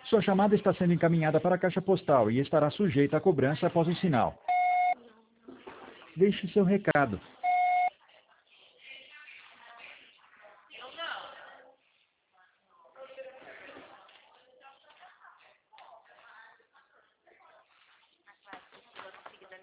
Sua chamada está sendo encaminhada para a caixa postal e estará sujeita a cobrança após o sinal. Deixe seu recado.